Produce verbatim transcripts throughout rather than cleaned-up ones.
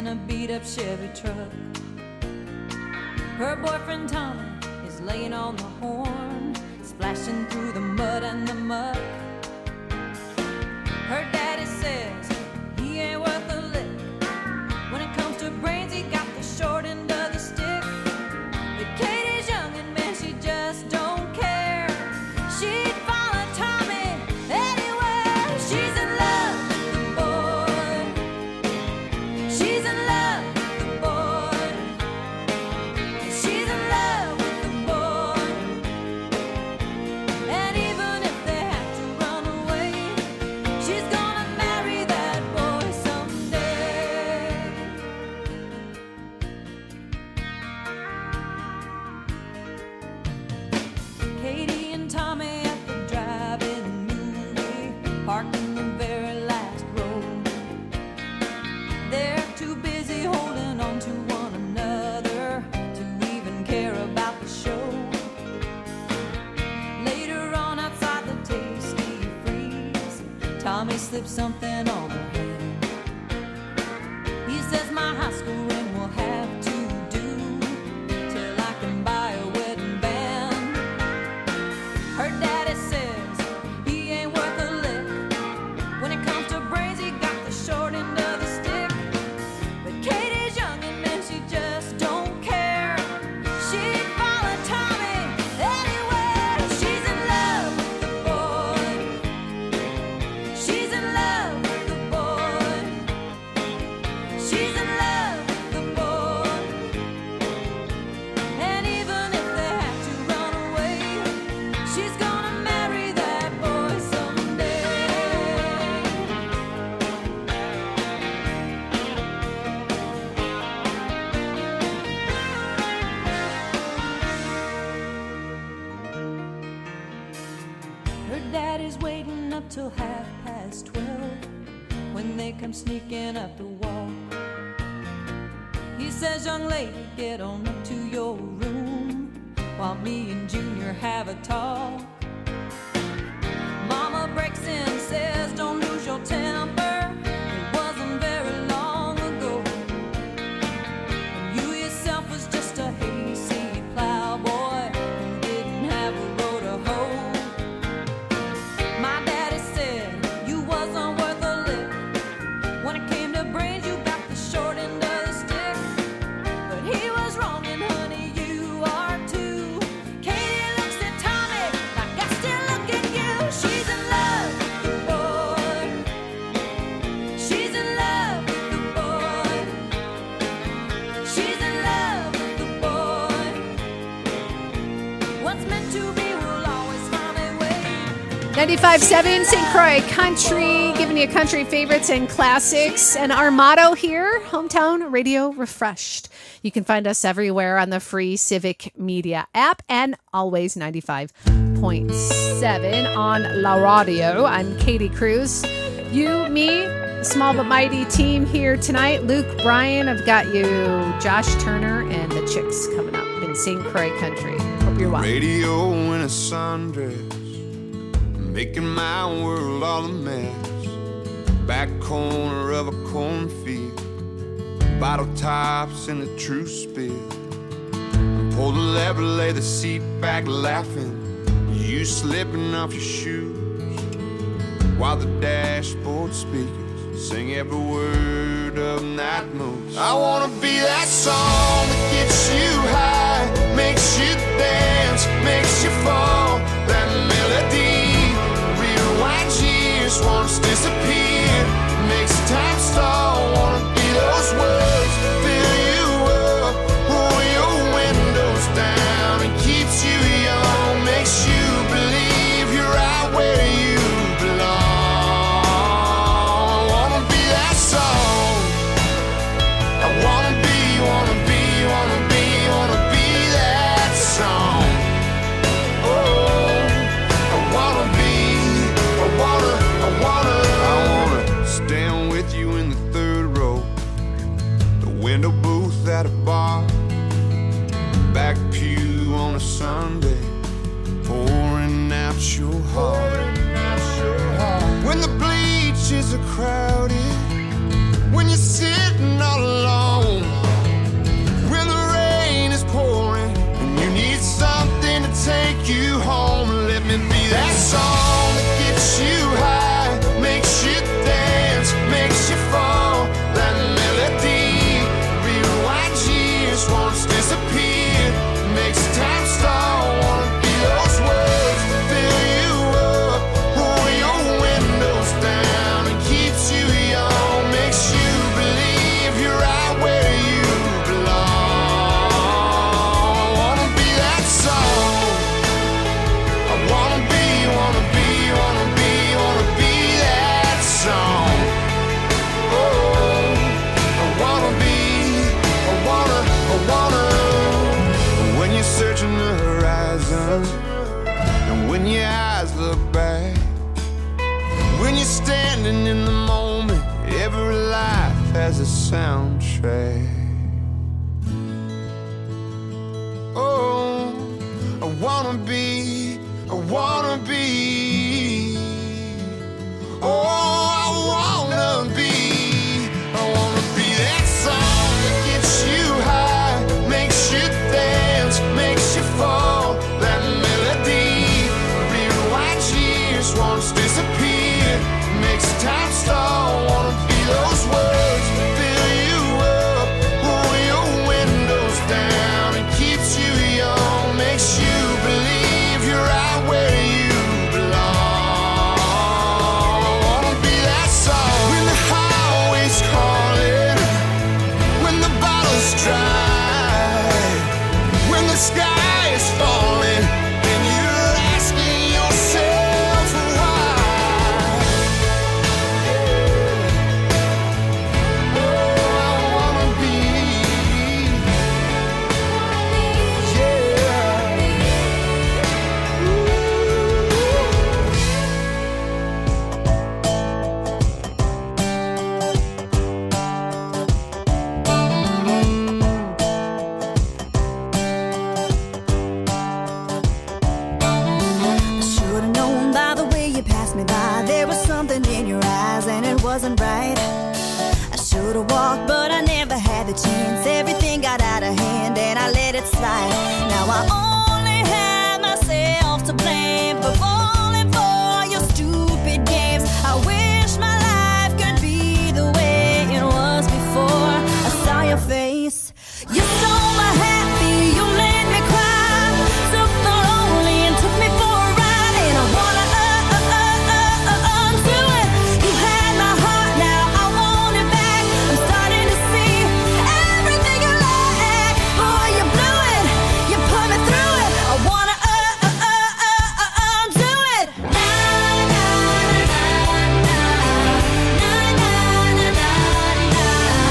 in a beat-up Chevy truck. Her boyfriend Tommy is laying on the horn, splashing through the mud and the muck. Her daddy says he ain't worth a lick. When it comes to brains, he got the short end of the stick. But Katie's young and man, she just don't care. She'd follow Tommy anywhere. She's in love with the boy. She's in love with the boy. She's in love with the boy. And even if they have to run away, she's gonna marry that boy someday. Katie and Tommy at the drive-in movie, parked in the very last row. They're too busy holding on to one another to even care about the show. Later on outside the Tasty Freeze, Tommy slips something on her hand. He says my high school ring will have to do till I can buy a wedding band. Her daddy says he ain't worth a lick. When it comes to brains, he got the short end of the stick. But Katie's young and man, she just don't care. She'd follow Tommy anywhere. She's in love with the boy. She's in love with the boy. She's in love with the boy. And even if they have to run away, she's gonna marry that boy someday. Her daddy's waiting up till half past twelve when they come sneaking up the wall. He says, young lady, get on up to your room while me and Junior have a talk. Mama breaks in, says, don't lose your temper. It wasn't very long ago when you yourself was just a hayseed plowboy who didn't have a row to hoe. My daddy said you wasn't worth a lick. When it came to brains, you got the short end of the stick. But he was wrong, and honey, you are too. Katie looks at Tommy like I still look at you. She's in love with the boy. She's in love with the boy. She's in love with the boy. What's meant to be will always find a way. ninety-five point seven Saint Croix Country, giving you country favorites and classics. And our motto here, Hometown Radio Refreshed. You can find us everywhere on the free Civic Media app and always ninety-five point seven on La Radio. I'm Katie Cruz. You, me, small but mighty team here tonight. Luke, Brian, I've got you, Josh Turner, and the Chicks coming up in Saint Croix Country. Hope you're well. Radio in a sundress, making my world all a mess. Back corner of a cornfield, bottle tops in a true spill. Pull the lever, lay the seat back laughing, you slipping off your shoes, while the dashboard speakers sing every word of Night Moves. I wanna be that song that gets you high, makes you dance, makes you fall. That melody rewinds years, wants to disappear, makes time stall. Wanna be those words, fill you up, roll your windows down, and keeps you young, makes you believe you're right where you belong. I wanna be that song. I wanna be, wanna be, wanna be, wanna be that song. Oh, I wanna be, I wanna, I wanna, I wanna stand with you in the third row, the window booth at a bar, back pew on a Sunday, pouring out your heart. When the bleachers are crowded, when you're sitting all alone. as a soundtrack. Oh, I wanna be, I wanna be. Oh, I wanna be, I wanna be that song that gets you high, makes you dance, makes you fall. That melody, real white years once disappear, makes time stall. Wanna be those words that fill you up, roll your windows down, and keeps you young, makes you believe you're right where you belong. I wanna be that song when the highway's calling, when the bottle's dry, when the sky is falling, and you're asking yourself why. Oh, I wanna be, yeah. I should've known by the way you passed me by. There was something in your eyes and it wasn't right. I should've walked, but I never had the chance. Everything got out of hand and I let it slide. Now I only have myself to blame for falling for your stupid games. I wish my life could be the way it was before I saw your face. You stole my happy, you made me cry. Took the lonely and took me for a ride. And I wanna uh, uh, uh, uh, uh, undo it. You had my heart, now I want it back. I'm starting to see everything you like. Boy, you blew it, you put me through it. I wanna uh, uh, uh, uh, uh, undo it. Na, na, na, na, na, na, na, na, na,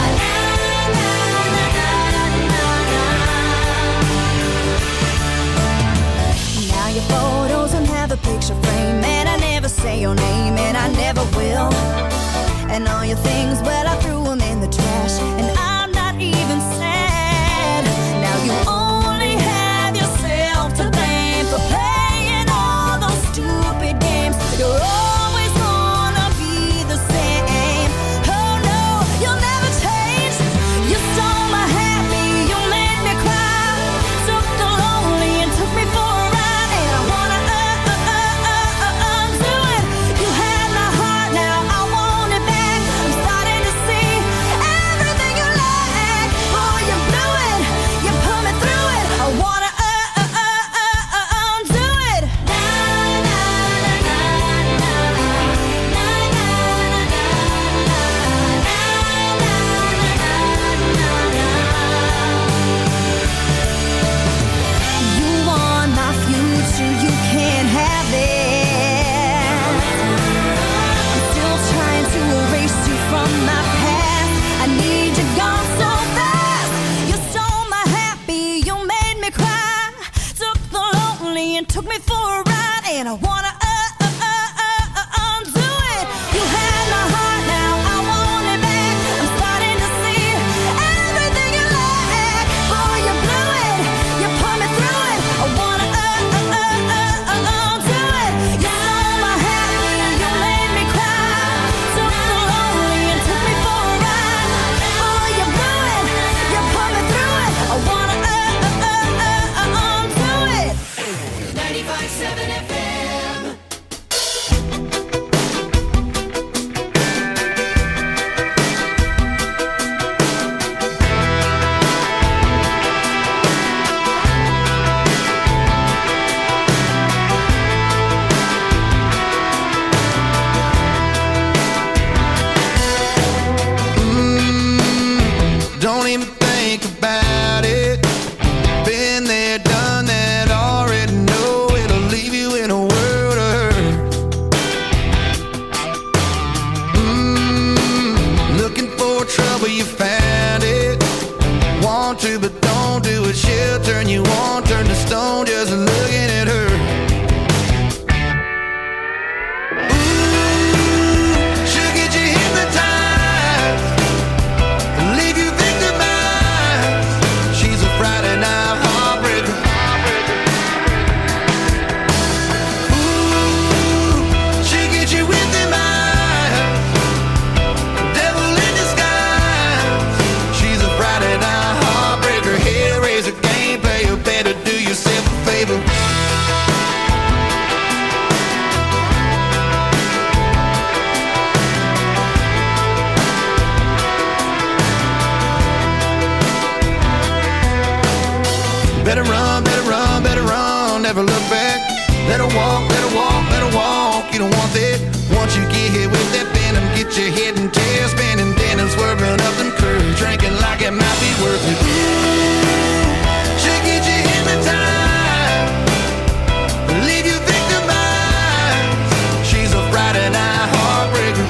Now your photos don't have a picture frame, and I never say your name, and I never will. And all your things, well, I threw them in the trash, and I'm not even sad. Now you only have yourself to blame for playing all those stupid games. You're always gonna be the same. Oh no, you'll never change. You stole my happy, you made me cry. Took the lonely and took me for a ride. And I wanna uh, uh, uh, uh, uh, undo it. You had my heart, now I want it back. I'm starting to see everything you like. Boy, you blew it, you put me through it. I wanna uh, uh, uh, uh, uh, undo it. Na, na, na, na, na, na, na, You want my future, you can't have it. I'm still trying to erase you from my past. I need you gone so fast. You stole my happy, you made me cry. Took the lonely and took me for a ride. And I wanna uh, uh, uh, uh, uh, undo it. You had my heart, now I want it back. I'm starting to see everything you like. Boy, you blew it, you put me through it. I wanna uh, uh, uh, uh, uh, undo it. You stole my happy, you made me cry. Took the lonely and took me for a ride. Boy, you blew it, you put me through it. I wanna uh, uh, uh, uh, uh, undo it. ninety-five point seven F M. Don't even think about it. Been there, done that, already know it'll leave you in a world of hurt. Mm, looking for trouble, you found it. Want to, but don't do it. She'll turn you on, turn to stone, just looking at her. Ooh, she'll get you hypnotized. walk, better walk, better walk. You don't want that. Once you get hit with that venom, get your head and tail spinning, denim swerving up them curves, drinking like it might be worth it. Ooh, she'll get you hypnotized, leave you victimized. She's a Friday night heartbreaker.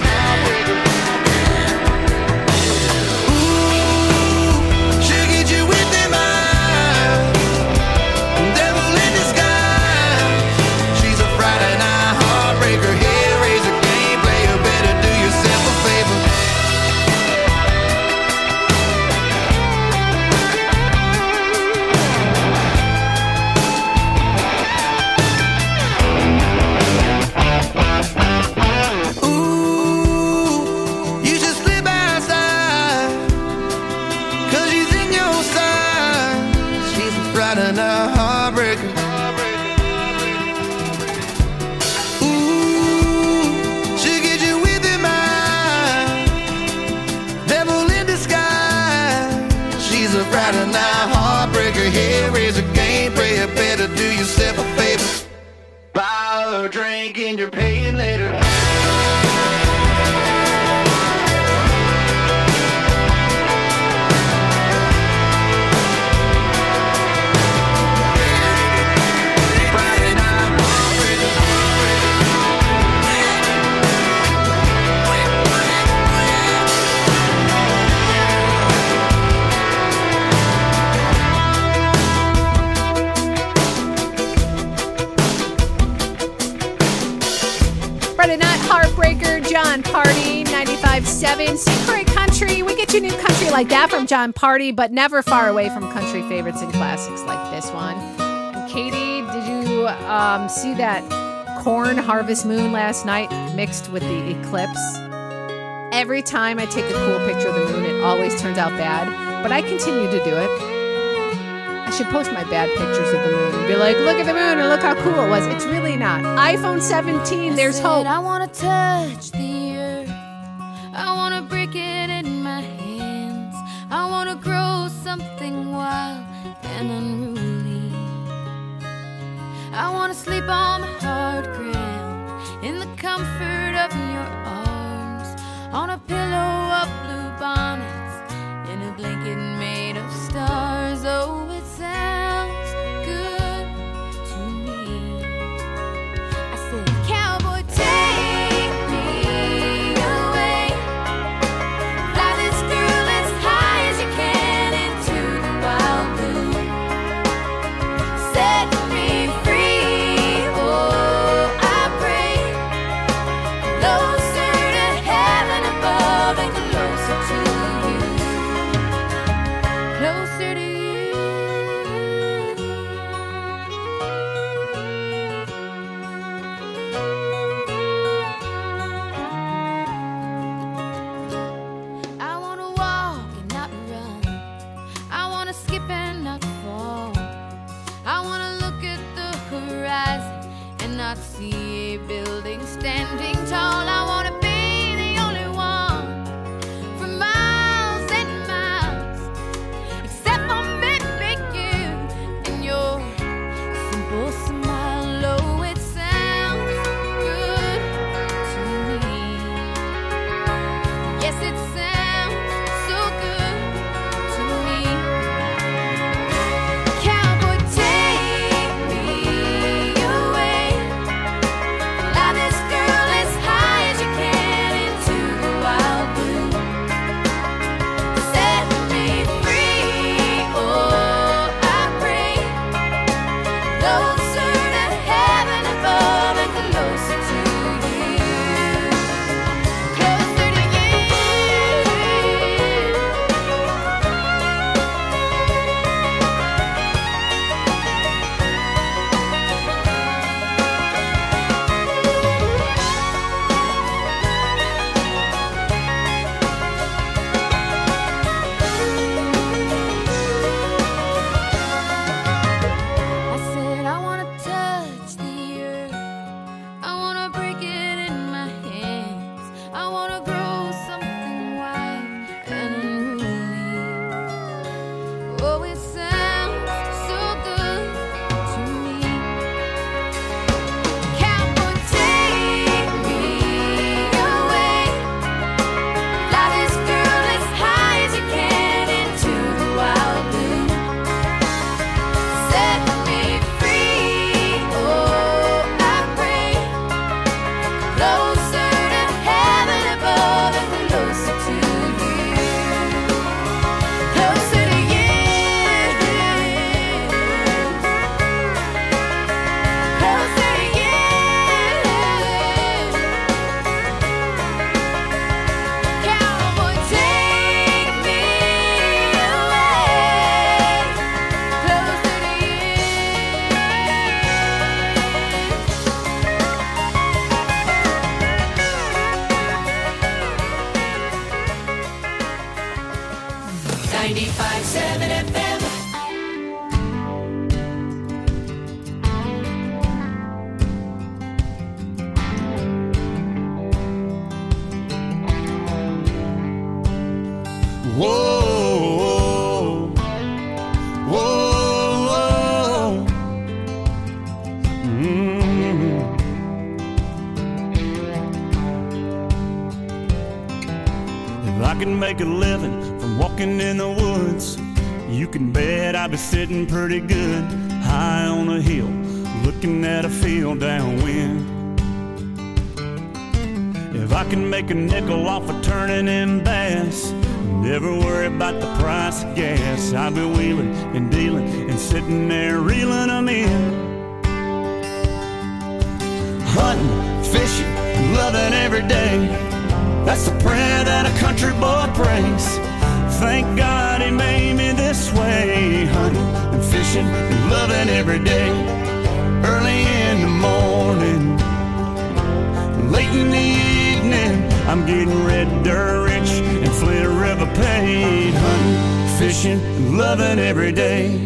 Yourself a favor, buy a drink and you're paying later. Friday Night Heartbreaker, John Party, ninety-five point seven, Secret Country. We get you new country like that from John Party, but never far away from country favorites and classics like this one. And Katie, did you um, see that corn harvest moon last night mixed with the eclipse? Every time I take a cool picture of the moon, it always turns out bad, but I continue to do it. I should post my bad pictures of the moon and be like, look at the moon and look how cool it was. It's really not. iPhone seventeen, there's hope. I want to touch the earth. I want to break it in my hands. I want to grow something wild and unruly. I want to sleep on the hard ground in the comfort of your arms, on a pillow of blue bonnets, in a blanket made of stars. Oh, it sounds good to me. I said, cowboy, take me away. Fly this girl as high as you can into the wild blue. Set me free, oh, I pray. Closer to heaven above and closer to you. Closer to you. I wanna walk and not run. I wanna skip and not fall. I wanna look at the horizon and not see a building standing tall. I wanna be the only one for miles and miles, except for maybe you and your simple smile. Oh, it sounds good to me. Yes, it sounds so good to me. Cowboy, take me away. Fly this girl as ninety-five point seven F M. Whoa, whoa, whoa. Mm. If I can make a living from walking in the woods, you can bet I'd be sitting pretty good high on a hill, looking at a field downwind. If I can make a nickel off of turning in bass, never worry about the price of gas, I'll be wheeling and dealing and sitting there reeling them in. Hunting, fishing, loving every day, that's the prayer that a country boy prays. Thank God he made me this way. Hunting and fishing and loving every day. Early in the morning, late in the evening, I'm getting red dirt rich and Flint River paid. Hunting, fishing, and loving every day.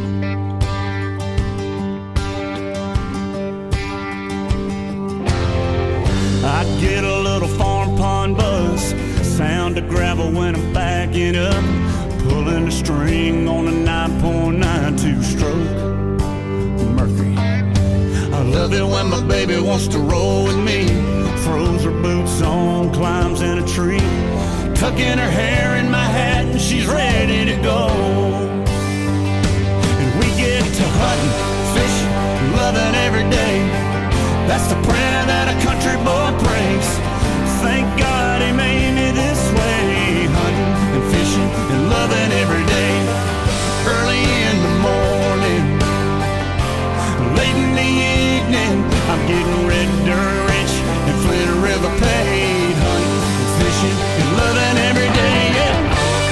I get a little farm pond buzz, sound of gravel when I'm backing up, pulling the string on a nine point nine two stroke Mercury. I love it when my baby wants to roll with me, throws her boots on, climbs in a tree, tucking her hair in my hat and she's ready to go. And we get to hunting, fishing, loving every day, that's the prayer that a country boy prays. Thank God he made me this way. Hunting and fishing and loving every day. Early in the morning, late in the evening, I'm getting red dirt rich and Flint River paid. Hunting and fishing and loving every day, yeah.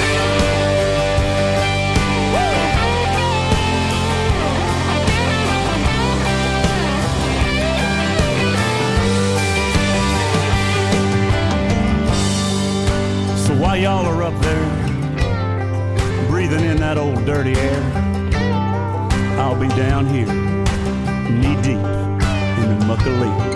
While y'all are up there, breathing in that old dirty air, I'll be down here, knee deep in the muck of leaf.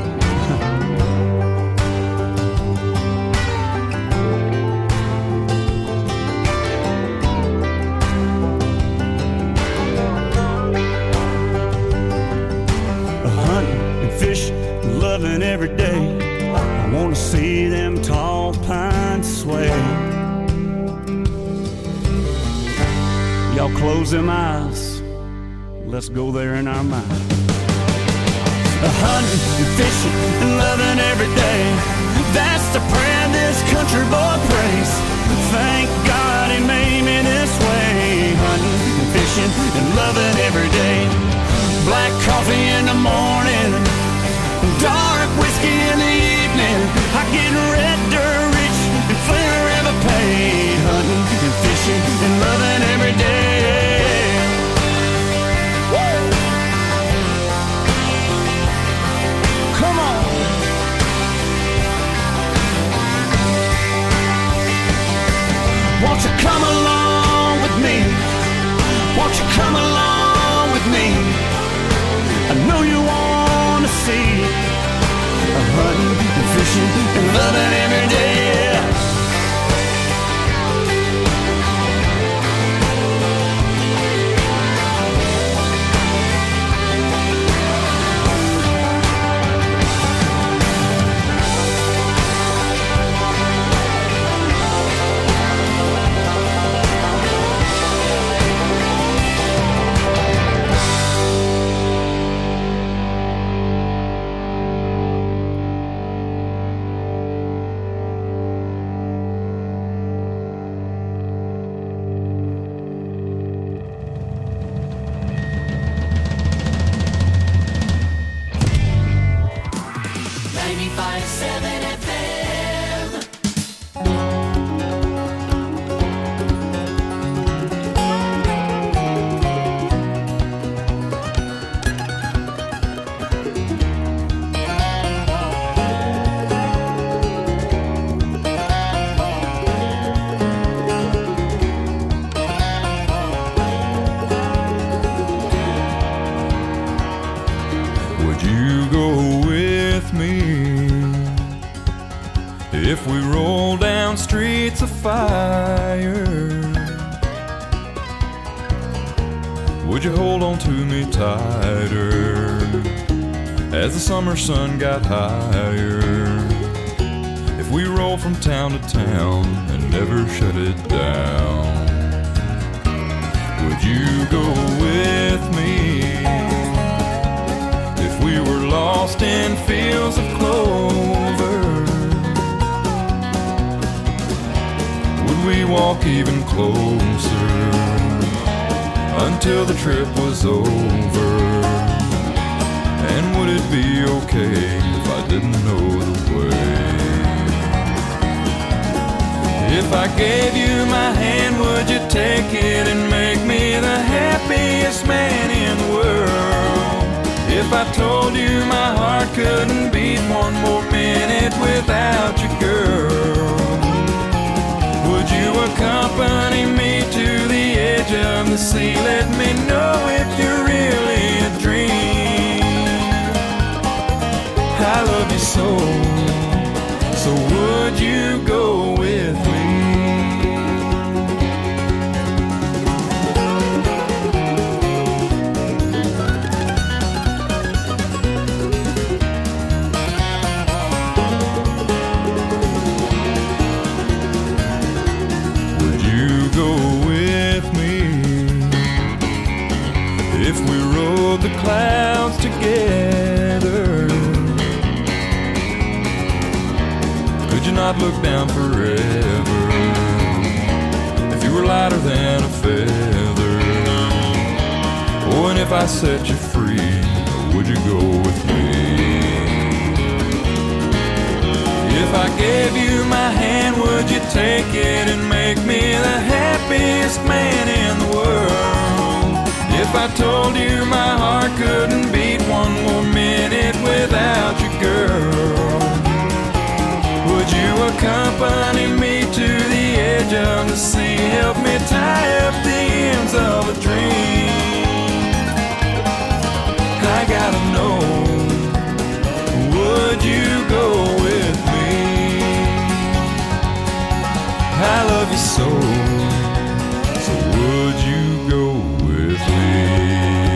Hunting and fishing, loving every day, I want to see them tall pines sway. Y'all close them eyes, let's go there in our mind. Hunting and fishing and loving every day, that's the prayer this country boy prays. Thank God he made me this way. Hunting and fishing and loving every day. Black coffee in the morning, dark whiskey in the evening, I get red dirt rich and Flint River paid. Hunting and fishing and loving every day. Woo! Come on. Won't you come along with me? Won't you come along with me? I know you want to see hunting and fishing and loving every day, yeah. would you hold on to me tighter as the summer sun got higher? If we roll from town to town and never shut it down, would you go with me? If we were lost in fields of clover, would we walk even closer until the trip was over? And would it be okay if I didn't know the way? If I gave you my hand, would you take it and make me the happiest man in the world? If I told you my heart couldn't beat one more minute without you, girl, would you accompany me to the edge of the sea? Let me know if you're really a dream. I love you so, so would you go with me? Would you go with me if we rode the clouds together? Could you not look down forever if you were lighter than a feather? Oh, and if I set you free, would you go with me? If I gave you my hand, would you take it and make me the happiest man in the world? If I told you my heart couldn't beat one more minute without you, girl, would you accompany me to the edge of the sea? Help me tie up the ends of a dream. I gotta know, would you go with me? I love you so, so would you go with me?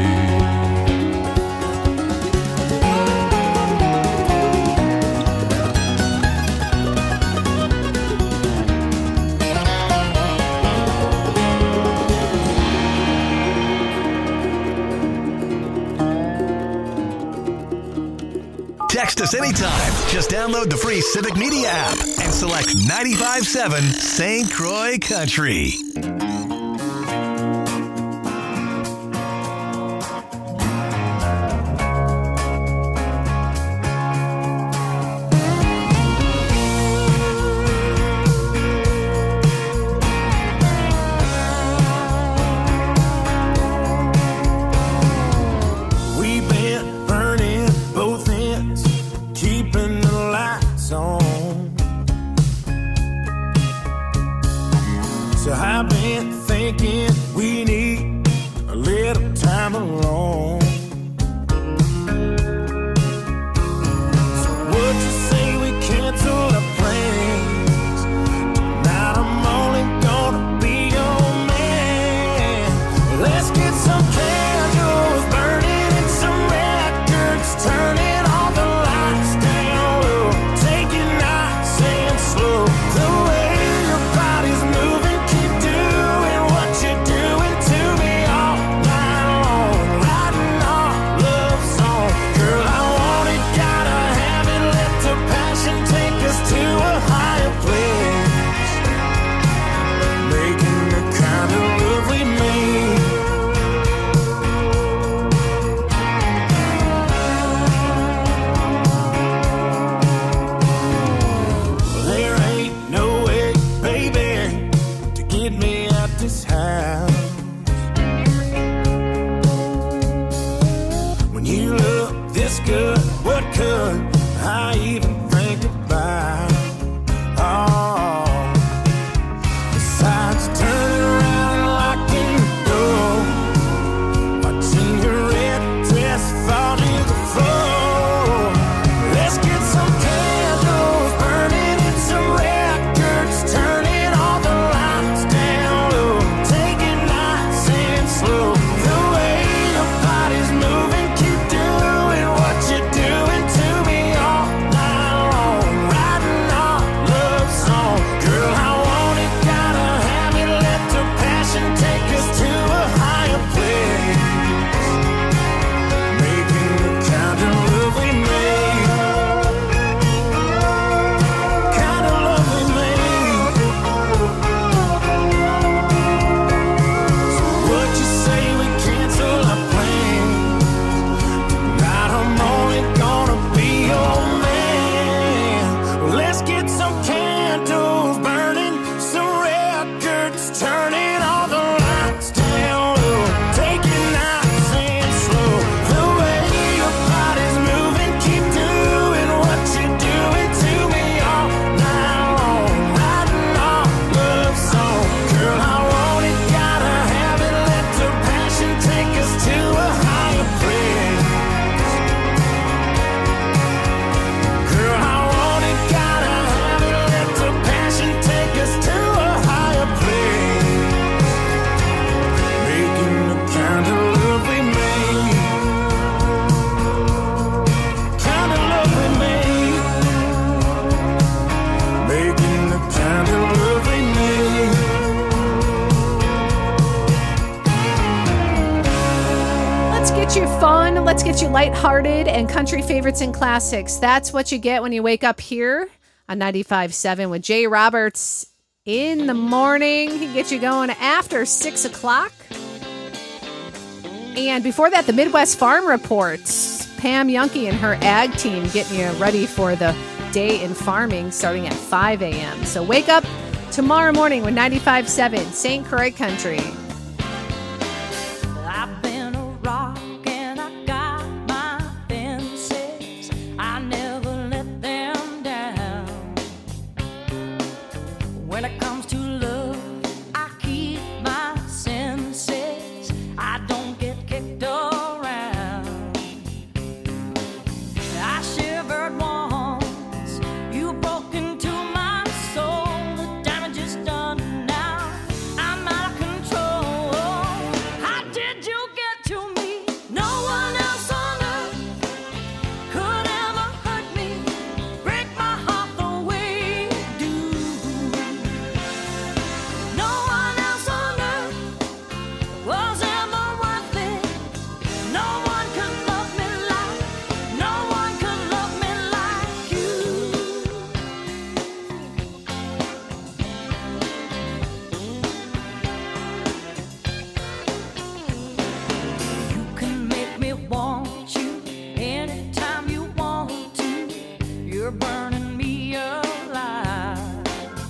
Text us anytime. Just download the free Civic Media app and select ninety-five point seven Saint Croix Country. We've been burning both ends, keeping the lights on. So I've been thinking we need a little time alone. So would you say we cancel our plans? Tonight I'm only gonna be your man. Let's get some candles burning and some records turning, all the lights down low. Take it nice and slow. The way your body's moving, keep doing what you're doing to me all night long. Writing our love song. Girl, I want it, gotta have it. Let the passion take us to a higher place. Making the kind of love we made. There ain't no way, baby, to get me out this house. When you look this good, what could I even think about? Oh, besides turning around and locking the door, watching your red dress fall to the floor. Let's get some candles burning and some records turning, all the lights down low. Take it nice and slow. The way get you fun. Let's get you lighthearted and country favorites and classics. That's what you get when you wake up here on ninety-five point seven with Jay Roberts in the morning. He gets you going after six o'clock. And before that, the Midwest Farm Reports. Pam Youngke and her ag team getting you ready for the day in farming starting at five a.m. So wake up tomorrow morning with ninety-five point seven Saint Croix Country. I've been a rock and I got my fences. I never let them down. When it comes to love, I keep my senses. I don't get kicked around. I shivered once, you broke into my soul. The damage is done now, I'm out of control. How did you get to me? No one else on earth could ever hurt me, break my heart the way you do. No one else on earth was ever worth it. No one could love me like, no one could love me like you. You can make me want you anytime you want to. You're burning me alive.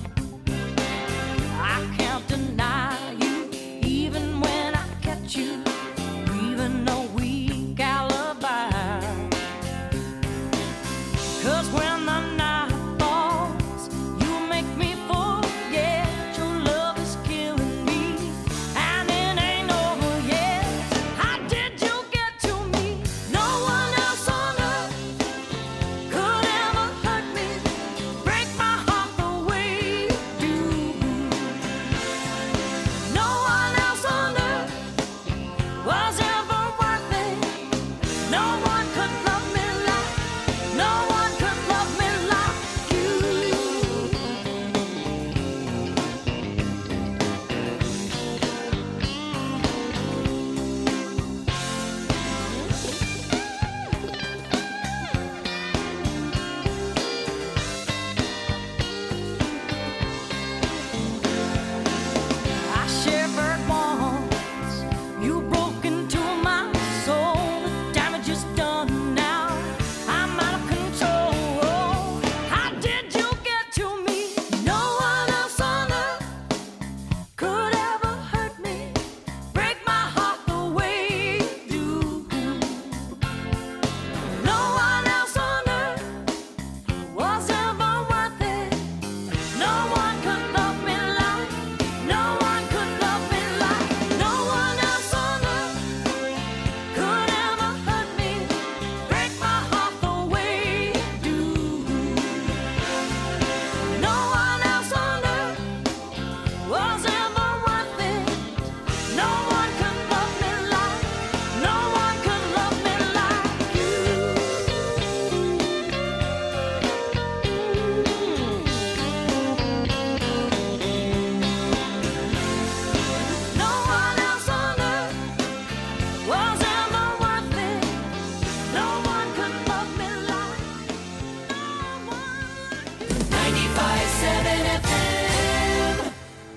I can't deny you, even when I catch you, even a weak alibi. 'Cause when the night falls, you make me forget your love is killing me, and it ain't over yet. How did you get to me? No one else on earth could ever hurt me, break my heart the way you do. No one else on earth was ever worth it. No one could love me like, no one could love me like you. I shivered once, you broke into my soul. The damage is done now, I'm out of control. How did you get to me? No one else on earth could ever hurt me, break my heart the way you do. No one else on earth was ever worth it. No one could love me like, no one could love me like, no one else on earth could ever hurt me, break my heart the way you do. No one else on earth was ever worth it. No one could love me like, no one could love me like you. No one else on earth was ever worth it. No one could love me like, no one. ninety-five point seven F M.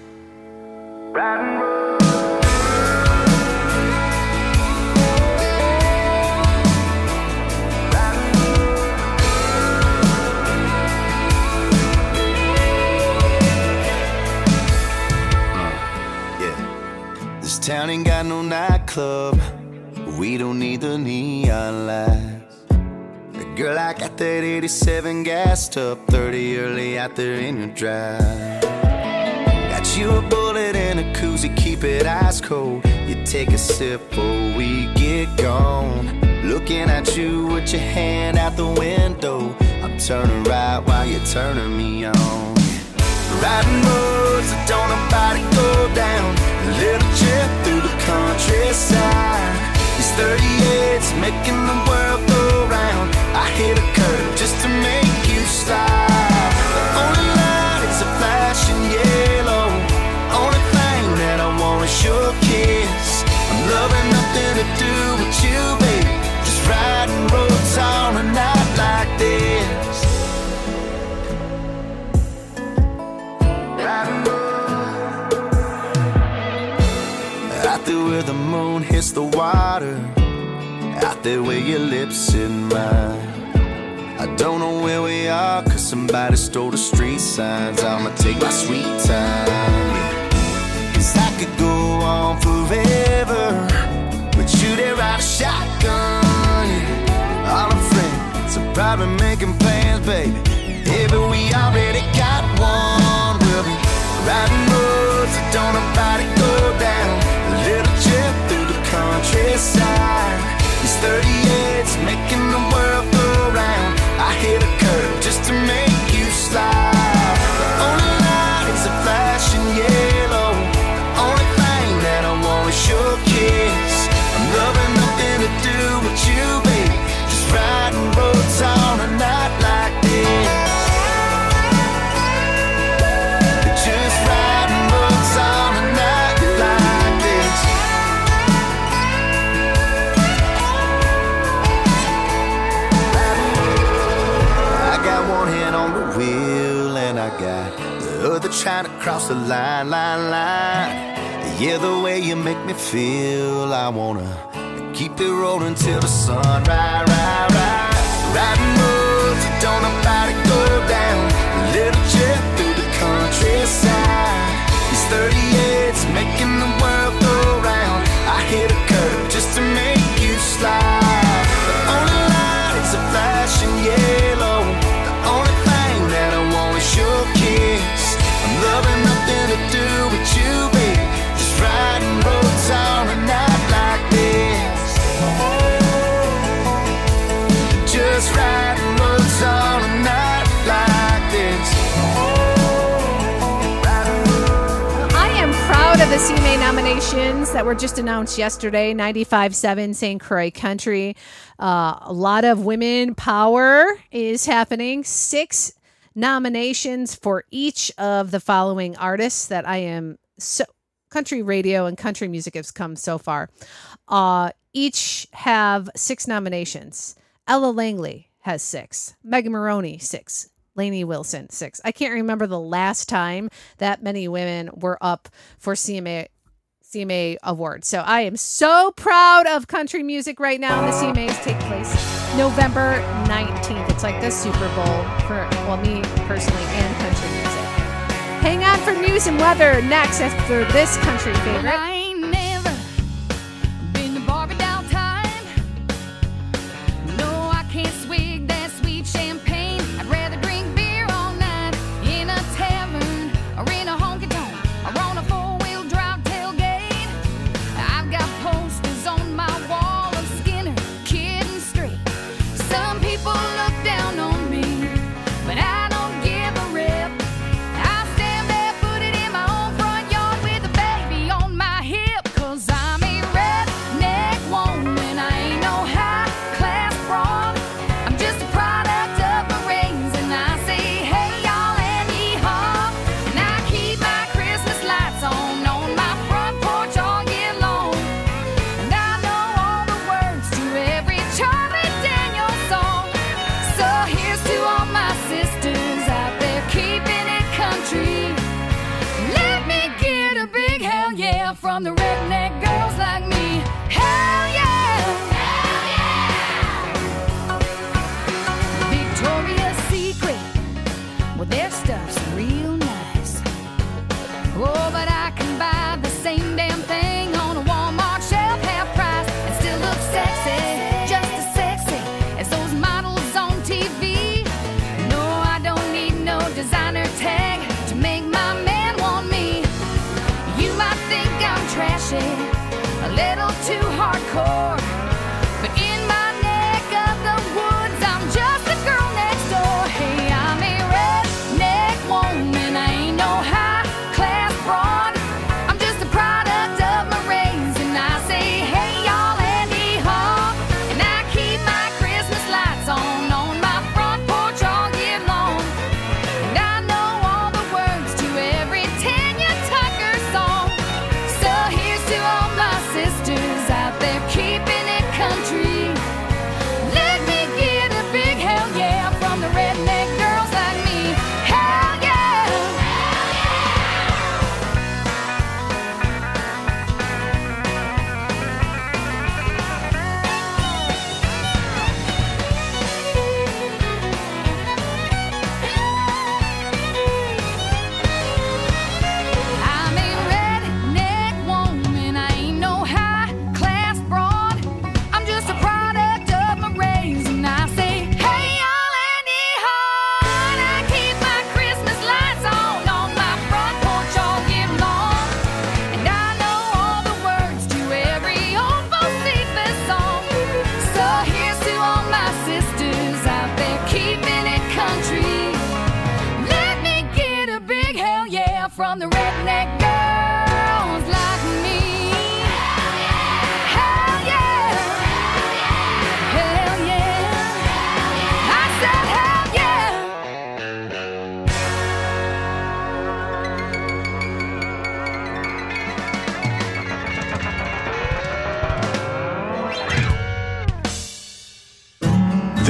Yeah. This town ain't got no nightclub. We don't need the neon lights. Girl, I got that eighty-seven gassed up, thirty early out there in your drive. Got you a bullet and a koozie, keep it ice cold. You take a sip before we get gone. Looking at you with your hand out the window. I'm turning right while you're turning me on. Riding roads that don't nobody go down. A little trip through the countryside. These thirty-eights making the world go round. I hit a curve just to make you stop. The only light is a flashing yellow. Only thing that I want is your kiss. I'm loving nothing to do with you, baby. Just riding roads on a night like this. Riding roads out there where the moon hits the water, out there where your lips in mine. I don't know where we are, cause somebody stole the street signs. I'ma take my sweet time, cause I could go on forever with you there, ride a shotgun, yeah. All our friends are probably making plans, baby. Maybe we already got one. We'll be riding roads that don't nobody go down, a little trip through the countryside. These thirty-eights making the world go round. I hit a curve just to make you slide. The only light is a flashing yellow. The only thing that I want is your kiss. I'm loving nothing to do with you, baby. Just riding roads on a night like this. Just riding roads on a night like this. I got one hand on the wheel and I got the other trying to cross the line, line, line. Yeah, the way you make me feel, I wanna keep it rolling till the sun, right, right, right. Riding roads that don't nobody go down, a little trip through the countryside. These thirty-eights making the world go round. I hit a curve just to make you slide. The only light is a flashing yellow. The only thing that I want is your kiss. I'm loving nothing to do with you, baby. Just riding roads on a night like this. Just riding roads on a night like this. I am proud of the C M A nominations that were just announced yesterday. ninety-five point seven Saint Croix Country. Uh, a lot of women power is happening. Six nominations for each of the following artists that I am so country radio and country music has come so far. Uh, each have six nominations. Ella Langley has six. Megan Maroney, six. Lainey Wilson, six. I can't remember the last time that many women were up for C M A C M A awards. So I am so proud of country music right now. And the C M As take place November nineteenth. It's like the Super Bowl for, well, me personally and country music. Hang on for news and weather next after this country favorite. Well, I ain't never been to Barbie doll time. No, I can't swig that sweet champagne. I'd rather drink beer all night in a tavern or in a honky-tonk or on a four-wheel drive tailgate. I've got posters on my wall of Skinner, Kid and Straight. Some people look down on me, but I don't give a rip. I stand barefooted in my own front yard with a baby on my hip, 'cause I'm a redneck woman. I ain't no high-class broad. I'm just a product of my raising. I say, hey, y'all, and yee-haw. And I keep my Christmas lights on on my front porch all year long. And I know all the words to every Charlie Daniels song. So here's to all my sisters out there keeping it country. Let me get a big hell yeah from the redneck girls like me. Hell yeah! Hell yeah! Victoria's Secret, well, their stuff's real nice. Oh, but I can buy the same damn thing on a Walmart shelf, half price, and still look sexy, just as sexy as those models on T V. No, I don't need no designer tag to make my man want me. You might think I'm trashy, a little too hardcore, but in my neck of the woods, I'm just a girl next door. Hey, I'm a redneck woman. I ain't no high-class broad. I'm just a product of my raising. I say, hey, y'all, and yee-haw. And I keep my Christmas lights on on my front porch all year long. And I know all the words to every Tanya Tucker song. So here's to all my sisters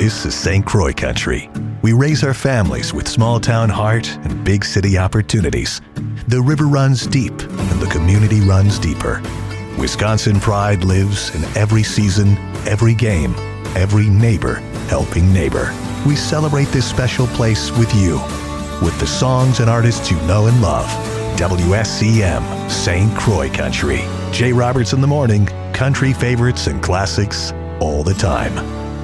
This is Saint Croix country. We raise our families with small-town heart and big city opportunities. The river runs deep, and the community runs deeper. Wisconsin pride lives in every season, every game, every neighbor helping neighbor. We celebrate this special place with you, with the songs and artists you know and love. W S C M, Saint Croix country. Jay Roberts in the morning, country favorites and classics all the time.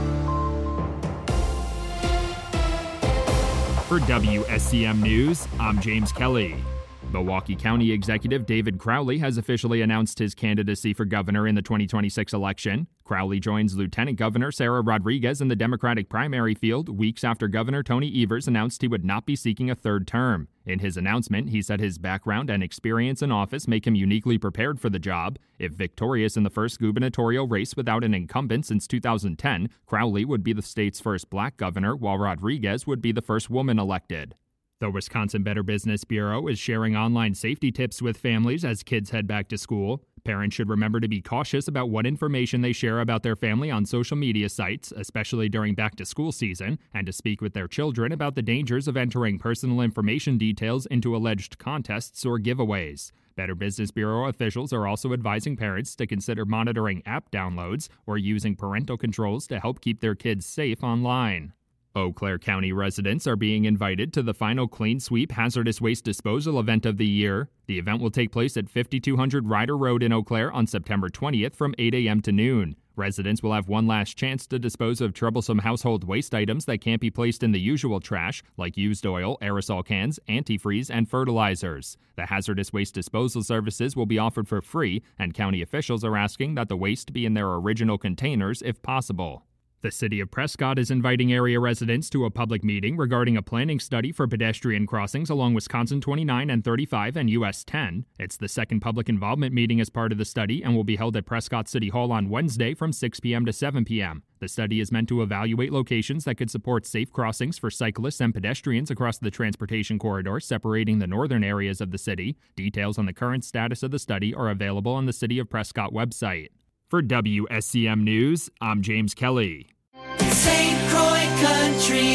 For W S C M News, I'm James Kelly. Milwaukee County Executive David Crowley has officially announced his candidacy for governor in the twenty twenty-six election. Crowley joins Lieutenant Governor Sarah Rodriguez in the Democratic primary field weeks after Governor Tony Evers announced he would not be seeking a third term. In his announcement, he said his background and experience in office make him uniquely prepared for the job. If victorious in the first gubernatorial race without an incumbent since two thousand ten, Crowley would be the state's first black governor, while Rodriguez would be the first woman elected. The Wisconsin Better Business Bureau is sharing online safety tips with families as kids head back to school. Parents should remember to be cautious about what information they share about their family on social media sites, especially during back-to-school season, and to speak with their children about the dangers of entering personal information details into alleged contests or giveaways. Better Business Bureau officials are also advising parents to consider monitoring app downloads or using parental controls to help keep their kids safe online. Eau Claire County residents are being invited to the final Clean Sweep Hazardous Waste Disposal event of the year. The event will take place at fifty-two hundred Ryder Road in Eau Claire on September twentieth from eight a.m. to noon. Residents will have one last chance to dispose of troublesome household waste items that can't be placed in the usual trash, like used oil, aerosol cans, antifreeze, and fertilizers. The hazardous waste disposal services will be offered for free, and county officials are asking that the waste be in their original containers if possible. The City of Prescott is inviting area residents to a public meeting regarding a planning study for pedestrian crossings along Wisconsin twenty-nine and thirty-five and U S ten. It's the second public involvement meeting as part of the study and will be held at Prescott City Hall on Wednesday from six p.m. to seven p.m. The study is meant to evaluate locations that could support safe crossings for cyclists and pedestrians across the transportation corridor separating the northern areas of the city. Details on the current status of the study are available on the City of Prescott website. For W S C M News, I'm James Kelly. Saint Croix country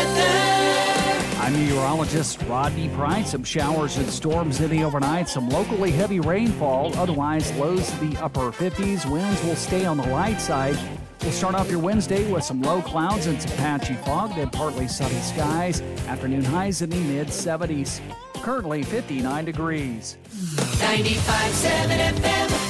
weather. I'm meteorologist Rodney Price. Some showers and storms in the overnight. Some locally heavy rainfall. Otherwise, lows to the upper fifties. Winds will stay on the light side. We'll start off your Wednesday with some low clouds and some patchy fog, then partly sunny skies. Afternoon highs in the mid seventies. Currently fifty-nine degrees. ninety-five point seven F M.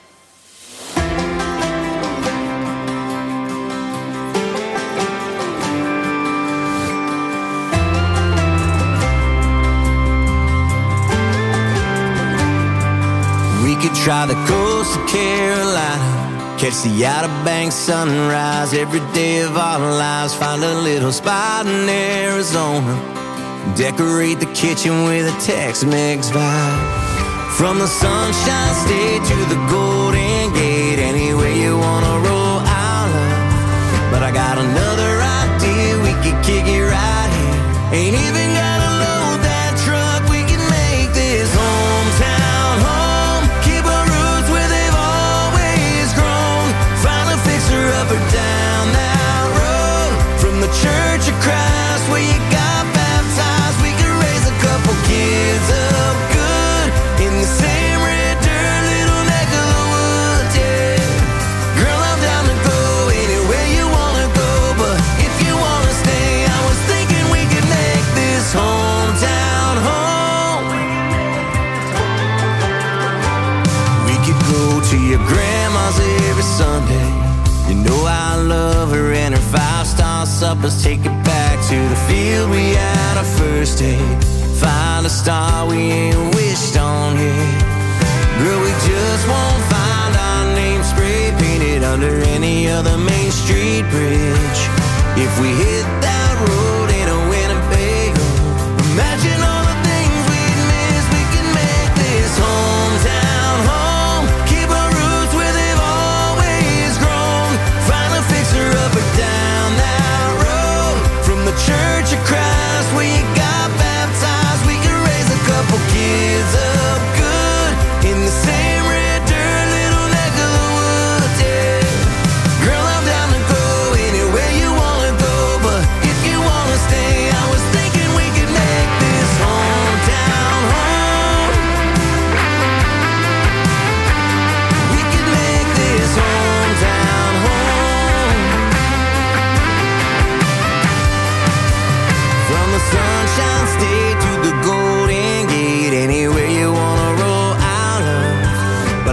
We could try the coast of Carolina, catch the Outer Banks sunrise every day of our lives. Find a little spot in Arizona, decorate the kitchen with a Tex-Mex vibe. From the Sunshine State to the Golden Gate, anywhere you wanna roll, I'll love. But I got another idea, we could kick it right here. Ain't even gotta load that truck, we can make this hometown home. Keep our roots where they've always grown. Find a fixer up or down that road. From the Church of Christ where you got baptized, we could raise a couple kids up good in the same red dirt, little neck of the woods, yeah. Girl, I'm down to go anywhere you wanna go, but if you wanna stay, I was thinking we could make this hometown home. We could go to your grandma's every Sunday. You know I love her and her five-star suppers. Take it back to the field we had our first date. Find a star we ain't wished on yet. Girl, we just won't find our name spray painted under any other Main Street bridge. If we hit that road in a Winnebago, imagine all the things we'd miss. We can make this hometown home. Keep our roots where they've always grown. Find a fixer up or down that road. From the Church of Christ where you got baptized, we can raise a couple kids up good in the same red dirt, little neck of the woods, yeah. Girl, I'm down to go anywhere you wanna go,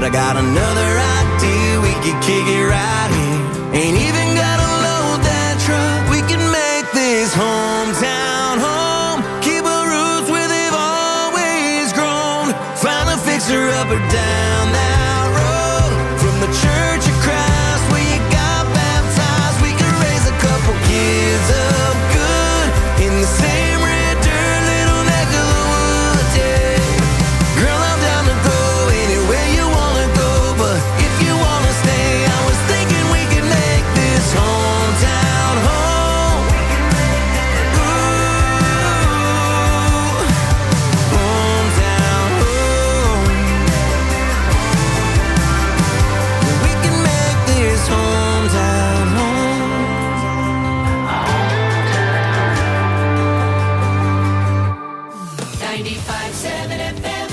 But I got another idea, we could kick it right here. Ain't even gotta load that truck, we can make this hometown home. Keep our roots where they've always grown. Find a fixer up or down that road. From the Church of Christ where you got baptized, we could raise a couple kids up good in the same red dirt little neck of the woods, yeah. Girl, I'm down to go anywhere you wanna go, but if you wanna stay, I was thinking we could make this hometown home. Ooh, hometown home. We can make this hometown home. ninety-five seven F M.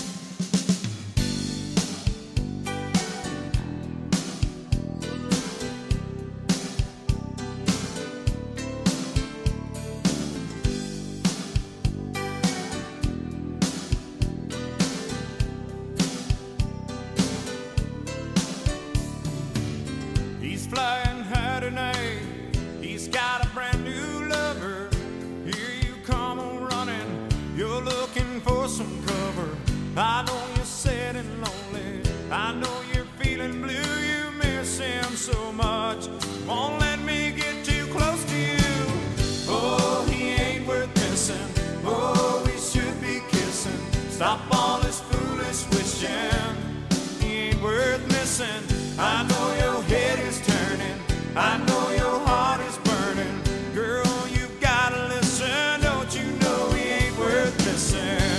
He's flying high tonight. He's got a brand new lover. Here you come on running. You're looking for some cover. I know you're sad and lonely. I know you're feeling blue. You miss him so much. Won't let me get too close to you. Oh, he ain't worth missing. Oh, we should be kissing. Stop all this foolish wishing. He ain't worth missing. I know your head is turning. I know your heart is burning. Girl, you gotta listen. Don't you know he ain't worth missing?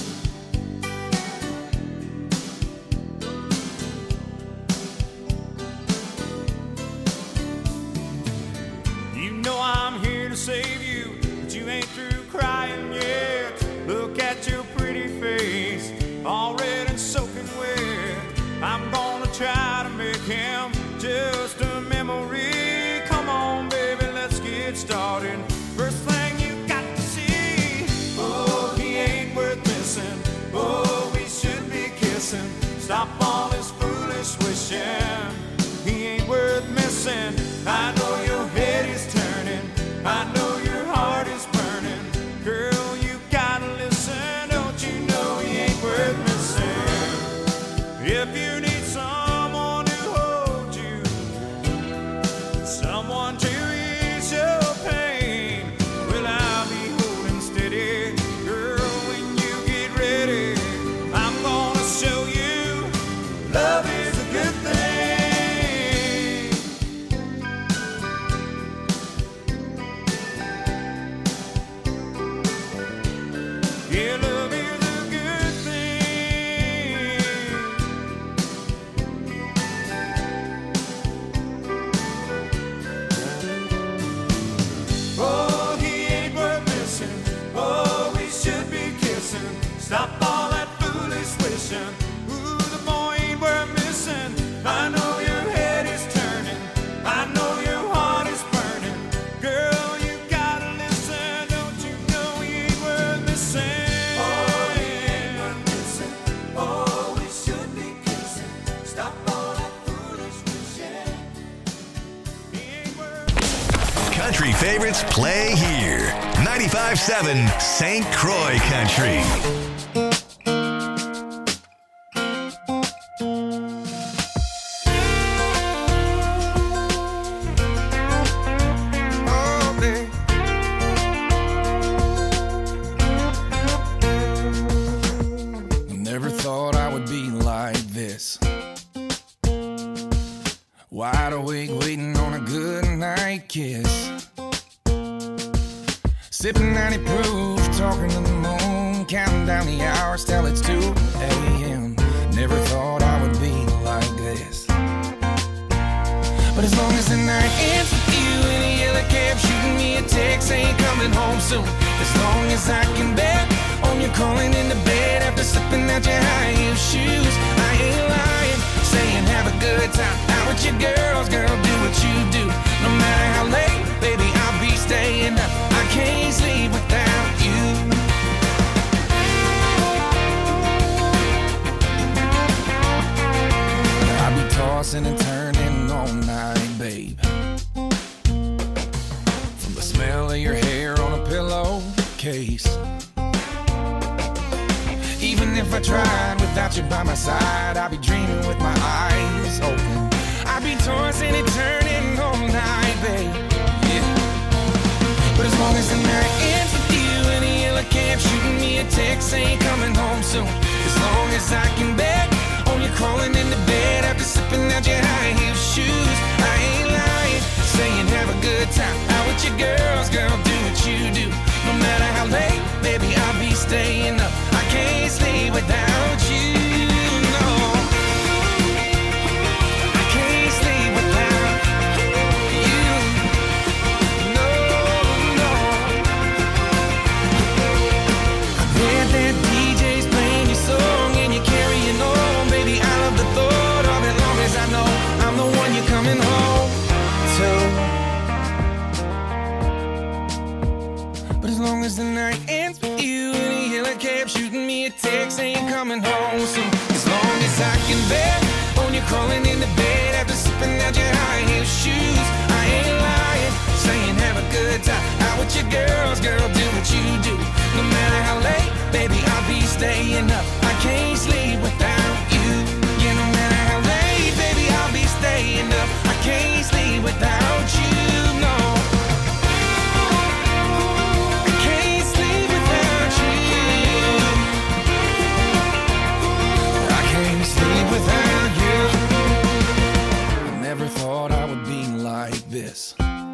You know I'm here to save you, but you ain't through crying yet. Look at your pretty face, all red and soaking wet. I'm gonna try to make him just a memory. Come on, baby, let's get started. First thing you got to see, oh, he ain't worth missing. Oh, we should be kissing. Stop all this foolish wishing. He ain't worth missing. I know your head is turning. I know your heart is burning. Girl, you gotta listen. Don't you know he ain't worth missing? If you need someone to hold you, someone to ease your pain, well, I'll be holding steady. Girl, when you get ready, I'm gonna show you love is a good thing. Yeah, love is a good thing. Oh, he ain't worth missing. Oh, we should be kissing. Stop all that foolish wishing. Ooh, the boy ain't worth missing. I know your head is turning. I know your heart is burning. Girl, you gotta listen. Don't you know he ain't worth missing? Oh, he ain't worth missing. Oh, we should be kissing. Stop all that foolish wishing. He ain't worth. Country favorites play here. ninety-five seven Saint Croix Country. Oh, babe. Never thought I would be like this. Wide awake, waiting on a good night kiss. Sipping ninety proof, talking to the moon, counting down the hours till it's two a.m. Never thought I would be like this. But as long as the night ends with you in a yellow cab, shooting me a text saying coming home soon. As long as I can bet on you calling in the bed after slipping out your high heel shoes. I ain't lying, saying have a good time out with your girls, girl, do what you do. No matter how late, baby, I'll be staying up. I can't sleep without you. tossing and turning all night, babe. From the smell of your hair on a pillowcase. Even if I tried without you by my side, I'd be dreaming with my eyes open. I'd be tossing and turning all night, babe. Yeah. But as long as the night ends with you in a yellow cab, shooting me a text saying coming home soon. As long as I can bet on you crawling into bed after sipping out your high heel shoes. I ain't lying, saying have a good time out with your girls, girl, do what you do. No matter how late, baby, I'll be staying up. I can't sleep without you, no. I can't sleep without you, no, no. I bet that D J's playing your song and you're carrying on, baby. I love the thought of it, long as I know I'm the one you're coming home to. But as long as the night ends with you in a yellow cab, shooting me a text saying coming home soon. As long as I can bet on you crawling into bed after sipping out your high heel shoes. I ain't lying, saying have a good time out with your girls, girl, do what you do. No matter how late, baby, I'll be staying up. I can't sleep without you. Yeah, no matter how late, baby, I'll be staying up. I can't sleep without you, no. Without you, I never thought I would be like this.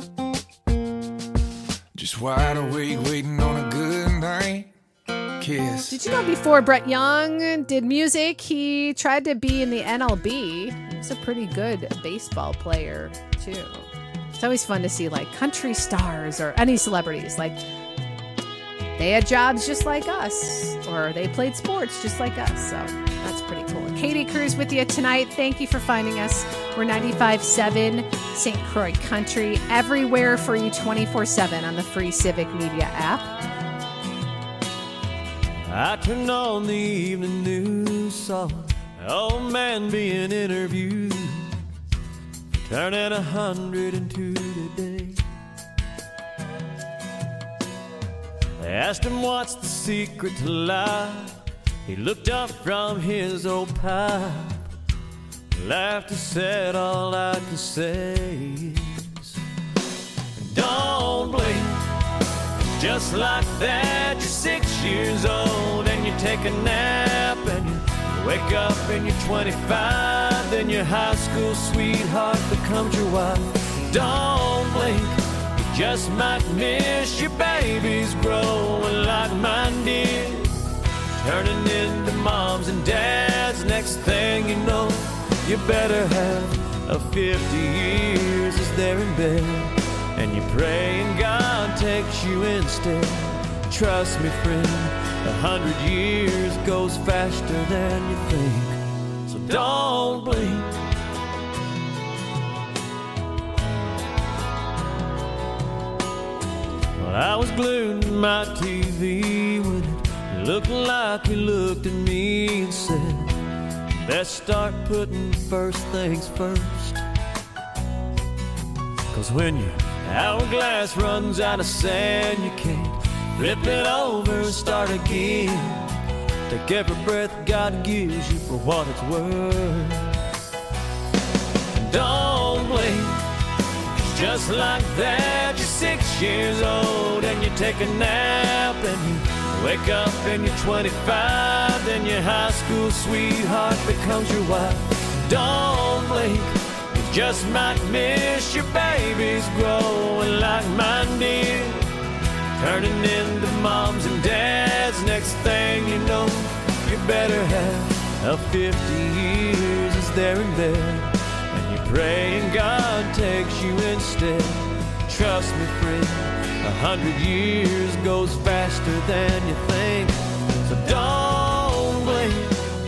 Just wide awake, waiting on a good night kiss. Did you know before Brett Young did music, he tried to be in the N L B? He was a pretty good baseball player, too. It's always fun to see, like, country stars or any celebrities, like, they had jobs just like us, or they played sports just like us, so that's pretty cool. Katie Cruz with you tonight. Thank you for finding us. We're ninety-five point seven Saint Croix Country, everywhere for you twenty-four seven on the free Civic Media app. I turned on the evening news, saw an old man being interviewed, turning a hundred and two today. They asked him what's the secret to life. He looked up from his old pipe, laughed and said, all I can say is, don't blink. Just like that, you're six years old and you take a nap and you wake up and you're twenty-five. Then your high school sweetheart becomes your wife. Don't blink. You just might miss your babies growing like mine did, turning into moms and dads. Next thing you know, you better have a fifty years as they're in bed, and you pray and God takes you instead. Trust me, friend, a hundred years goes faster than you think, so don't blink. Well, I was glued to my T V when it looked like he looked at me and said, let's start putting first things first. Cause when your hourglass runs out of sand, you can't flip it over and start again. Take every breath God gives you for what it's worth. Don't blink. Just like that, you're six years old and you take a nap and you wake up and you're twenty-five. Then your high school sweetheart becomes your wife. Don't blink. You just might miss your babies growing like mine did, turning into moms and dads. Next thing you know, you better have a fifty years as they're in bed, and you pray and God takes you instead. Trust me, friend, a hundred years goes faster than you think, so don't blink.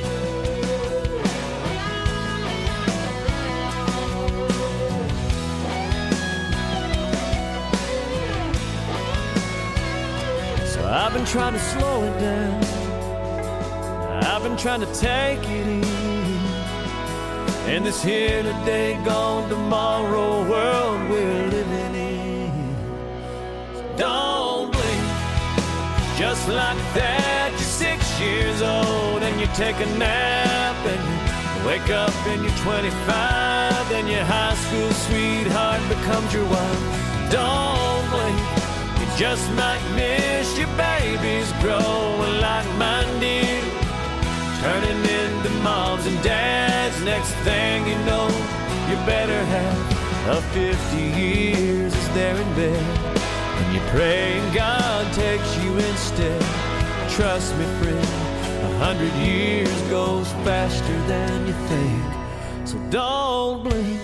I've been trying to slow it down, I've been trying to take it easy, in this here today, gone tomorrow world we're living in. So don't blink, just like that. You're six years old and you take a nap and you wake up and you're twenty-five and your high school sweetheart becomes your wife. Don't blink, you just might miss your babies growing like mine did, turning into moms and dads. Next thing you know, you better have a fifty years is there in bed, and you pray and God takes you instead. Trust me, friend, a hundred years goes faster than you think, so don't blink.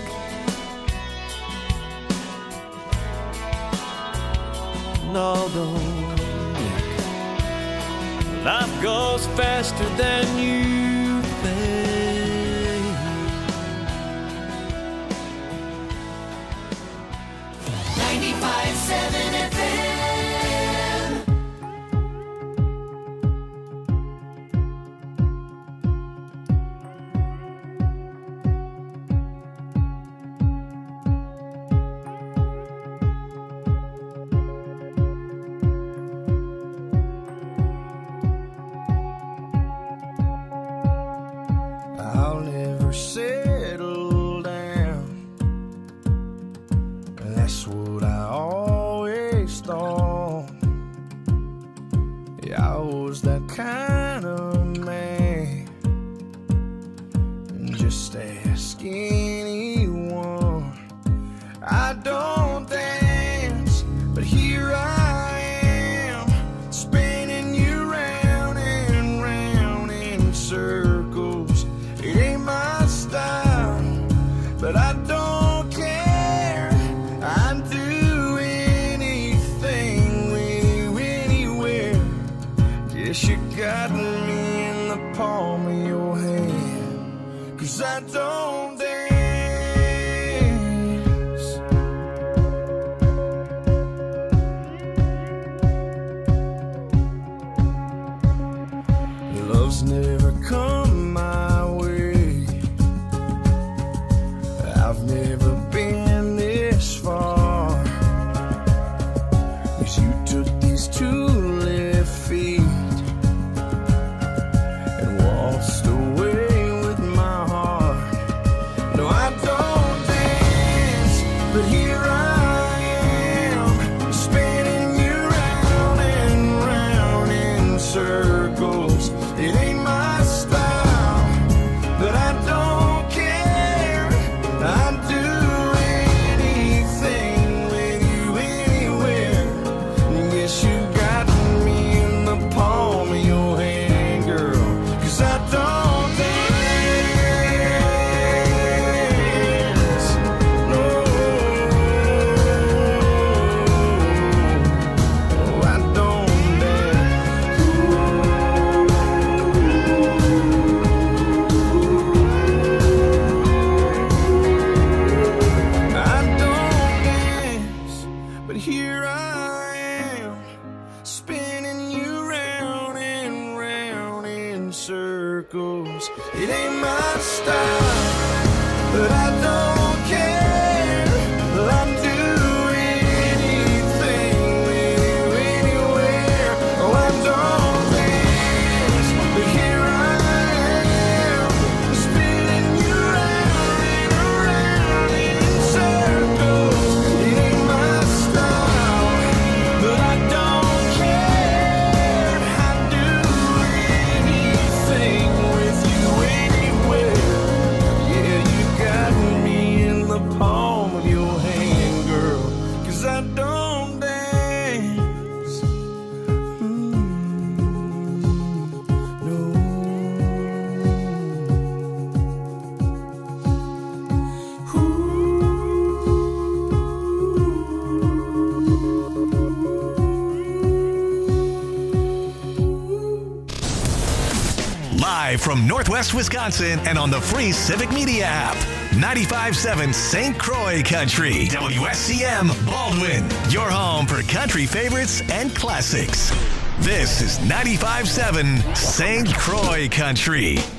No, don't blink. Life goes faster than you think. ninety-five seven F M. I'll never settle down. That's what I always thought. Yeah, I was that kind of man. Just ask anyone. I don't dance, but here I am, spinning you round and round in circles. It ain't my style, but I don't care. I'd do anything with you anywhere. Guess you got me in the palm of your hand, 'cause I don't dance. Love's never come my way. I've never been this far, 'cause you took these two left feet and waltzed away with my heart. No, I don't dance, but here I am, spinning you round and round in circles. It ain't my style, but I don't care. I'd do anything with you anywhere. Guess you got me in the palm of your hand, girl, 'cause I don't dance. No, I don't dance. I don't dance, but here I am, spinning you round and round in circles. It ain't my style, but I don't care. I'll do anything with you anywhere. Oh, I don't dance, but here I am, spinning you round and round in circles. It ain't my style, but I don't care. I'd do anything with you anywhere. Yeah, you got me in the palm of your hand, girl, 'cause I don't dance. Mm, no. Live from Northwest Wisconsin and on the free Civic Media app. ninety-five seven Saint Croix Country. W S C M Baldwin. Your home for country favorites and classics. This is ninety-five seven Saint Croix Country.